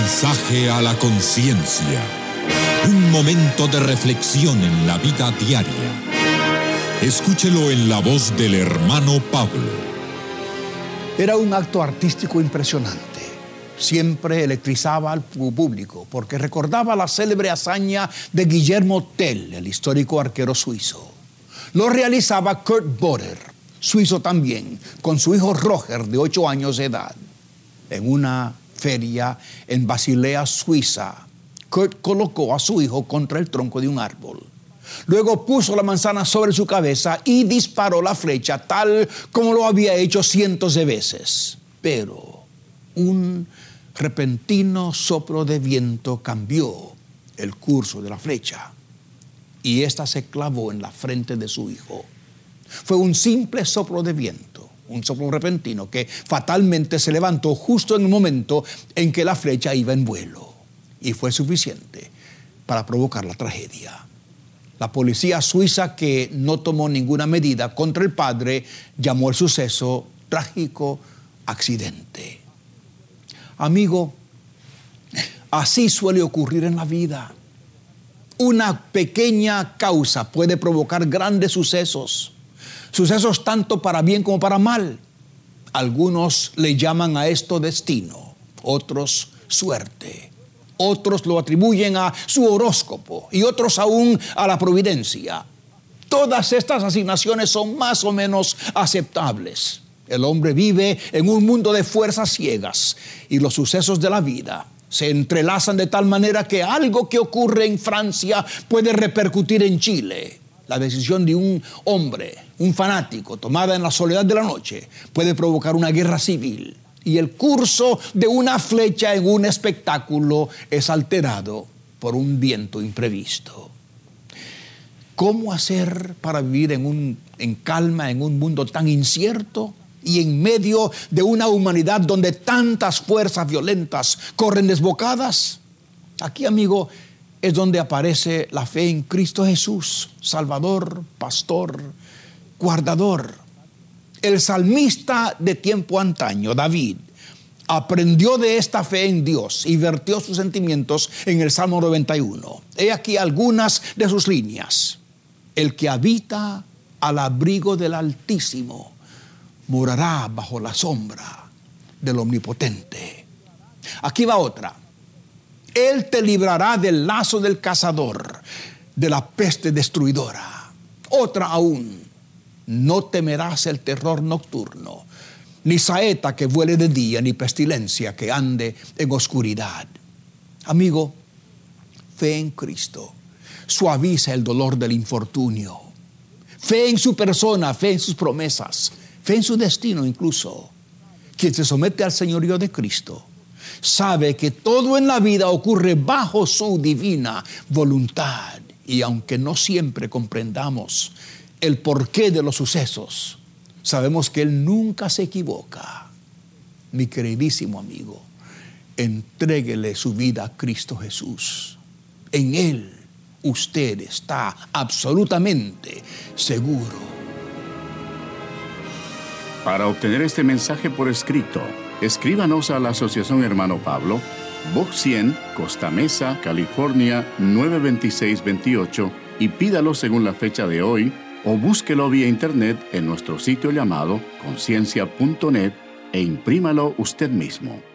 mensaje a la conciencia. Un momento de reflexión en la vida diaria. Escúchelo en la voz del hermano Pablo. Era un acto artístico impresionante. Siempre electrizaba al público porque recordaba la célebre hazaña de Guillermo Tell, el histórico arquero suizo. Lo realizaba Kurt Boder, suizo también, con su hijo Roger, de 8 años de edad. En una feria en Basilea, Suiza, Kurt colocó a su hijo contra el tronco de un árbol. Luego puso la manzana sobre su cabeza y disparó la flecha tal como lo había hecho cientos de veces. Pero un repentino soplo de viento cambió el curso de la flecha y ésta se clavó en la frente de su hijo. Fue un simple soplo de viento, un soplo repentino que fatalmente se levantó justo en el momento en que la flecha iba en vuelo, y fue suficiente para provocar la tragedia. La policía suiza, que no tomó ninguna medida contra el padre, llamó el suceso trágico accidente. Amigo, así suele ocurrir en la vida. Una pequeña causa puede provocar grandes sucesos. Sucesos tanto para bien como para mal. Algunos le llaman a esto destino, otros suerte. Otros lo atribuyen a su horóscopo y otros aún a la providencia. Todas estas asignaciones son más o menos aceptables. El hombre vive en un mundo de fuerzas ciegas y los sucesos de la vida se entrelazan de tal manera que algo que ocurre en Francia puede repercutir en Chile. La decisión de un hombre, un fanático, tomada en la soledad de la noche, puede provocar una guerra civil. Y el curso de una flecha en un espectáculo es alterado por un viento imprevisto. ¿Cómo hacer para vivir en calma en un mundo tan incierto y en medio de una humanidad donde tantas fuerzas violentas corren desbocadas? Aquí, amigo, es donde aparece la fe en Cristo Jesús, Salvador, Pastor, Guardador. El salmista de tiempo antaño, David, aprendió de esta fe en Dios y vertió sus sentimientos en el Salmo 91. He aquí algunas de sus líneas. El que habita al abrigo del Altísimo morará bajo la sombra del Omnipotente. Aquí va otra. Él te librará del lazo del cazador, de la peste destruidora. Otra aún. No temerás el terror nocturno, ni saeta que vuele de día, ni pestilencia que ande en oscuridad. Amigo, fe en Cristo suaviza el dolor del infortunio. Fe en su persona, fe en sus promesas, fe en su destino incluso. Quien se somete al señorío de Cristo sabe que todo en la vida ocurre bajo su divina voluntad. Y aunque no siempre comprendamos el porqué de los sucesos, sabemos que Él nunca se equivoca. Mi queridísimo amigo, entréguele su vida a Cristo Jesús. En Él usted está absolutamente seguro. Para obtener este mensaje por escrito, escríbanos a la Asociación Hermano Pablo, Box 100, Costa Mesa, California 92628, y pídalo según la fecha de hoy, o búsquelo vía internet en nuestro sitio llamado conciencia.net e imprímalo usted mismo.